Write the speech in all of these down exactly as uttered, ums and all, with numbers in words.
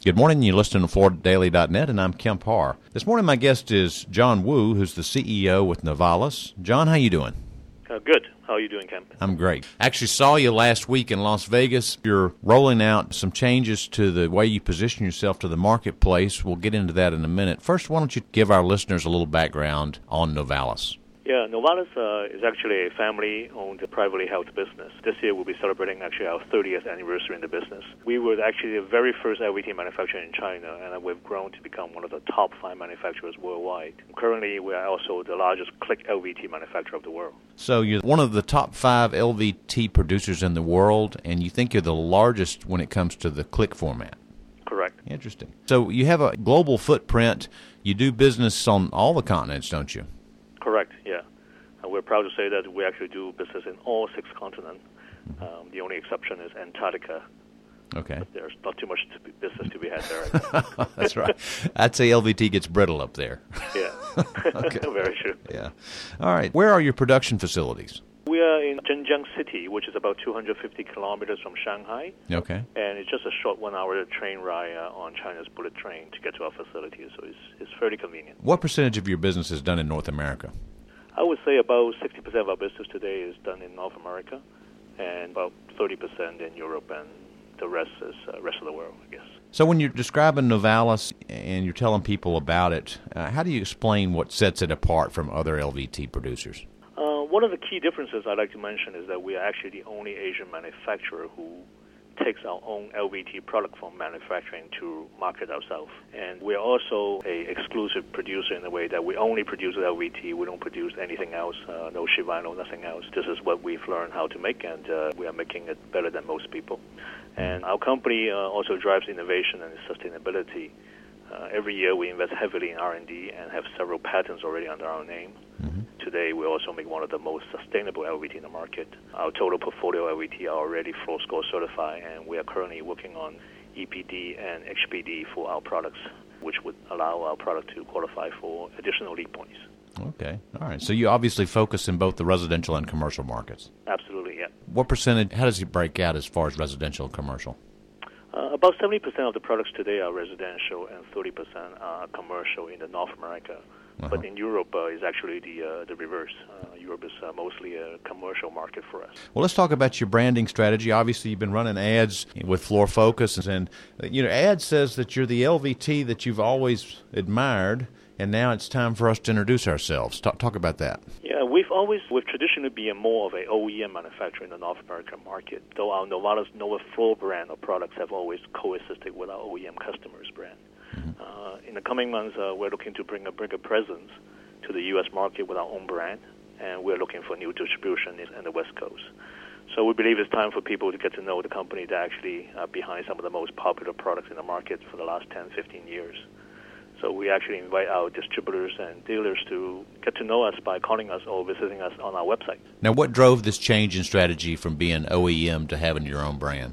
Good morning. You're listening to Florida Daily dot net, and I'm Kemp Harr. This morning, my guest is John Wu, who's the C E O with Novalis. John, how you doing? Uh, good. How are you doing, Kemp? I'm great. Actually saw you last week in Las Vegas. You're rolling out some changes to the way you position yourself to the marketplace. We'll get into that in a minute. First, why don't you give our listeners a little background on Novalis? Yeah, Novalis uh, is actually a family-owned, privately held business. This year we'll be celebrating actually our thirtieth anniversary in the business. We were actually the very first L V T manufacturer in China, and we've grown to become one of the top five manufacturers worldwide. Currently, we are also the largest click L V T manufacturer of the world. So you're one of the top five L V T producers in the world, and you think you're the largest when it comes to the click format. Correct. Interesting. So you have a global footprint. You do business on all the continents, don't you? Correct, yeah. And we're proud to say that we actually do business in all six continents. Um, the only exception is Antarctica. Okay. But there's not too much to be, business to be had there. That's right. I'd say L V T gets brittle up there. Yeah. Okay. Very true. Yeah. All right. Where are your production facilities? We are in Zhenjiang City, which is about two hundred fifty kilometers from Shanghai. Okay. And it's just a short one-hour train ride uh, on China's bullet train to get to our facility, so it's, it's fairly convenient. What percentage of your business is done in North America? I would say about sixty percent of our business today is done in North America, and about thirty percent in Europe, and the rest is uh, rest of the world, I guess. So when you're describing Novalis and you're telling people about it, uh, how do you explain what sets it apart from other L V T producers? Uh, one of the key differences I'd like to mention is that we are actually the only Asian manufacturer who takes our own L V T product from manufacturing to market ourselves. And we're also a exclusive producer in the way that we only produce L V T. We don't produce anything else, uh, no Shimano, nothing else. This is what we've learned how to make, and uh, we are making it better than most people. And our company uh, also drives innovation and sustainability. Uh, every year we invest heavily in R and D and have several patents already under our name. Mm-hmm. Today we also make one of the most sustainable L V T in the market. Our total portfolio L V T are already Floor Score certified, and we are currently working on E P D and H P D for our products, which would allow our product to qualify for additional LEED points. Okay. All right. So you obviously focus in both the residential and commercial markets. Absolutely, yeah. What percentage, how does it break out as far as residential and commercial? Uh, about seventy percent of the products today are residential and thirty percent are commercial in the North America. Uh-huh. But in Europe, uh, is actually the uh, the reverse. Uh, Europe is uh, mostly a commercial market for us. Well, let's talk about your branding strategy. Obviously, you've been running ads with Floor Focus, and you know, ad says that you're the L V T that you've always admired, and now it's time for us to introduce ourselves. Talk, talk about that. Yeah, we've always, we've traditionally been more of an O E M manufacturer in the North American market, though our Novalis Nova Floor brand of products have always coexisted with our O E M customers' brand. Mm-hmm. Uh, in the coming months, uh, we're looking to bring a bigger presence to the U S market with our own brand, and we're looking for new distribution in, in the West Coast. So we believe it's time for people to get to know the company that actually are behind some of the most popular products in the market for the last ten, fifteen years. So we actually invite our distributors and dealers to get to know us by calling us or visiting us on our website. Now, what drove this change in strategy from being O E M to having your own brand?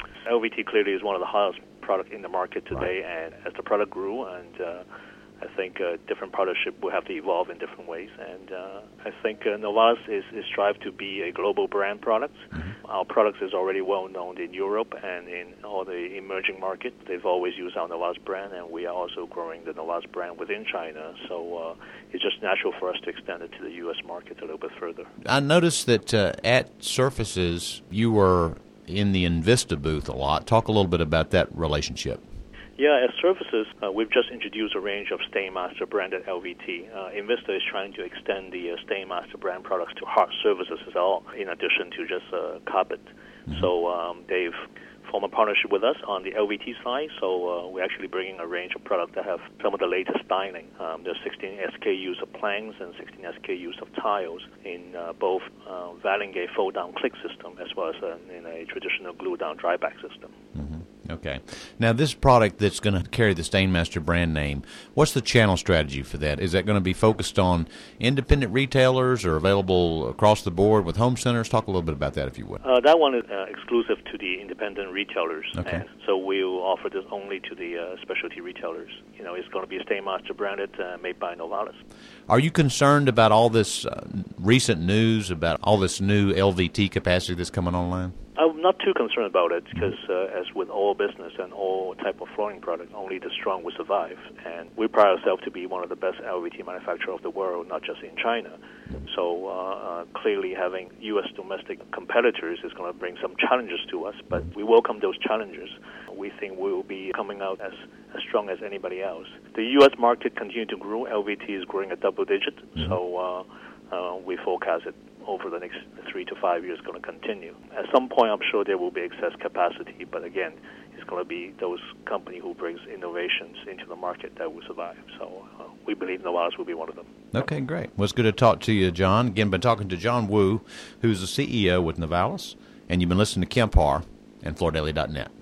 L V T clearly is one of the hottest products in the market today, right. And as the product grew, and uh, I think uh, different partnership will have to evolve in different ways. And uh, I think uh, Novalis is, is strive to be a global brand product. Mm-hmm. Our products is already well known in Europe and in all the emerging markets. They've always used our Novalis brand, and we are also growing the Novalis brand within China. So uh, it's just natural for us to extend it to the U S market a little bit further. I noticed that uh, at Surfaces, you were in the Invista booth a lot. Talk a little bit about that relationship. Yeah, as Surfaces, uh, we've just introduced a range of STAINMASTER branded L V T. Uh, Invista is trying to extend the uh, STAINMASTER brand products to hard surfaces as well, in addition to just uh, carpet. Mm-hmm. So um, they've formed a partnership with us on the L V T side, so uh, we're actually bringing a range of products that have some of the latest styling. Um, there's sixteen S K Us of planks and sixteen S K Us of tiles in uh, both uh, Valengate fold-down click system as well as uh, in a traditional glue-down dry-back system. Mm-hmm. Okay. Now, this product that's going to carry the STAINMASTER brand name, what's the channel strategy for that? Is that going to be focused on independent retailers or available across the board with home centers? Talk a little bit about that, if you would. Uh, that one is uh, exclusive to the independent retailers. Okay. And so we'll offer this only to the uh, specialty retailers. You know, it's going to be a STAINMASTER branded, uh, made by Novalis. Are you concerned about all this uh, recent news, about all this new L V T capacity that's coming online? I'm I'm not too concerned about it because, uh, as with all business and all type of flooring product, only the strong will survive. And we pride ourselves to be one of the best L V T manufacturers of the world, not just in China. So uh, uh, clearly having U S domestic competitors is going to bring some challenges to us, but we welcome those challenges. We think we will be coming out as, as strong as anybody else. The U S market continues to grow. L V T is growing at double digit, mm-hmm. so uh, uh, we forecast it over the next three to five years going to continue. At some point, I'm sure there will be excess capacity, but again, it's going to be those companies who brings innovations into the market that will survive. So uh, we believe Novalis will be one of them. Okay, great. Well, it's good to talk to you, John. Again, been talking to John Wu, who's the C E O with Novalis, and you've been listening to Kemp Harr and Floor Daily dot net.